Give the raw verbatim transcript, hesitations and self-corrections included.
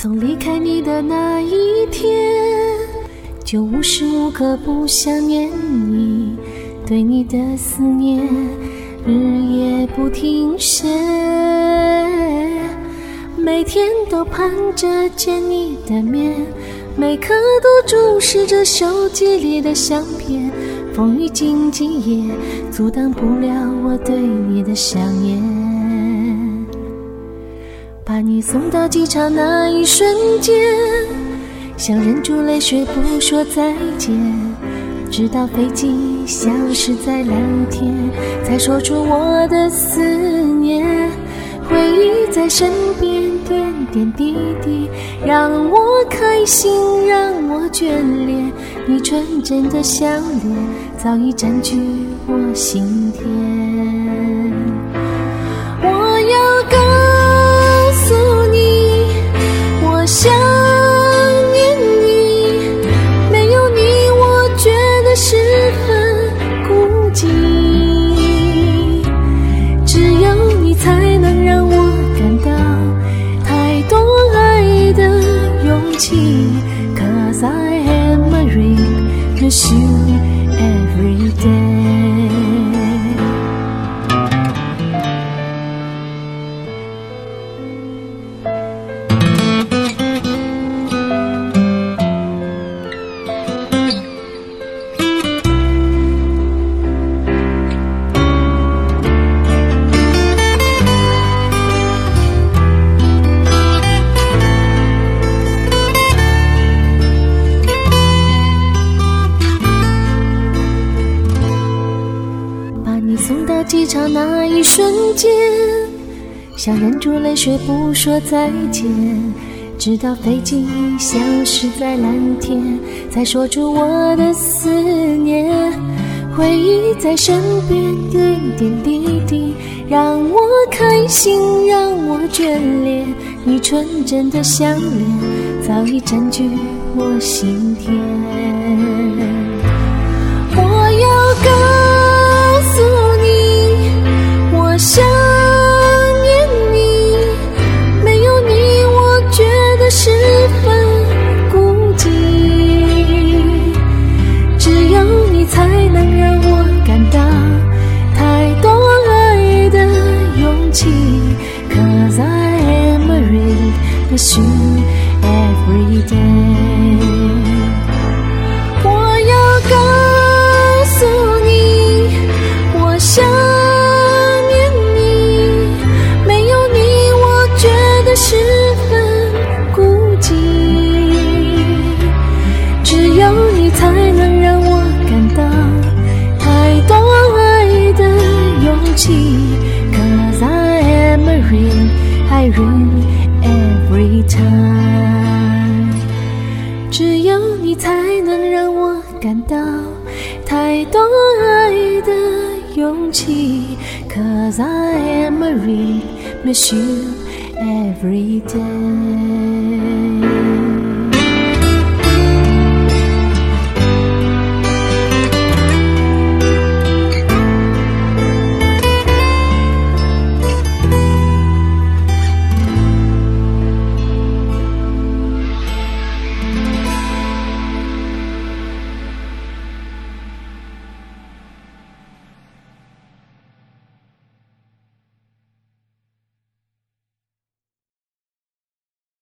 从离开你的那一天，就无时无刻不想念你，对你的思念日夜不停歇，每天都盼着见你的面，每刻都注视着手机里的相片，风雨荆棘也阻挡不了我对你的想念。把你送到机场那一瞬间，想忍住泪水不说再见，直到飞机消失在蓝天，才说出我的思念。回忆在身边点点滴滴，让我开心让我眷恋，你纯真的笑脸早已占据我心田。我要告诉你我想念你，没有你我觉得十分孤寂，只有你才能让我感到太多爱的勇气。 Cause I am a ring, miss you every day。 送到机场那一瞬间，想忍住泪水不说再见，直到飞机消失在蓝天，才说出我的思念。回忆在身边点点滴滴，让我开心让我眷恋，你纯真的笑脸早已占据我心田。我要告诉你我想念你，没有你我觉得十分孤寂，只有你才能让我感到太多爱的勇气。 Cause I am a ring, miss you every day。 我要告诉你我想十分孤寂，只有你才能让我感到太多爱的勇气。 Cause I am a ring, I ring every time。 只有你才能让我感到太多爱的勇气。 Cause I am a ring, miss you every day。